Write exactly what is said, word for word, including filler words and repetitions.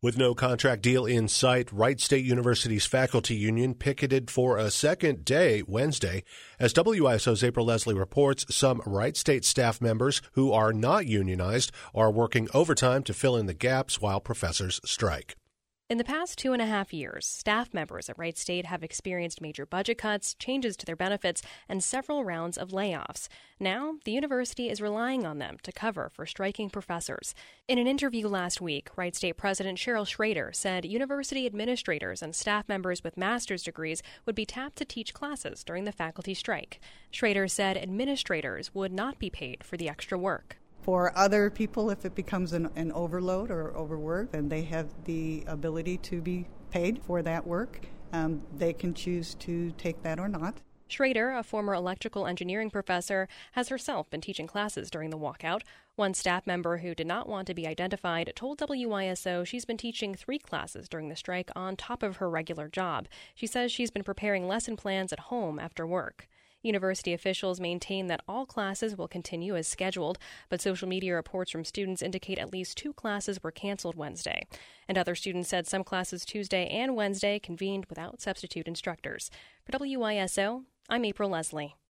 With no contract deal in sight, Wright State University's faculty union picketed for a second day Wednesday. As W I S O's April Leslie reports, some Wright State staff members who are not unionized are working overtime to fill in the gaps while professors strike. In the past two and a half years, staff members at Wright State have experienced major budget cuts, changes to their benefits, and several rounds of layoffs. Now, the university is relying on them to cover for striking professors. In an interview last week, Wright State President Cheryl Schrader said university administrators and staff members with master's degrees would be tapped to teach classes during the faculty strike. Schrader said administrators would not be paid for the extra work. For other people, if it becomes an, an overload or overwork, then they have the ability to be paid for that work. Um, they can choose to take that or not. Schrader, a former electrical engineering professor, has herself been teaching classes during the walkout. One staff member who did not want to be identified told W I S O she's been teaching three classes during the strike on top of her regular job. She says she's been preparing lesson plans at home after work. University officials maintain that all classes will continue as scheduled, but social media reports from students indicate at least two classes were canceled Wednesday. And other students said some classes Tuesday and Wednesday convened without substitute instructors. For W I S O, I'm April Leslie.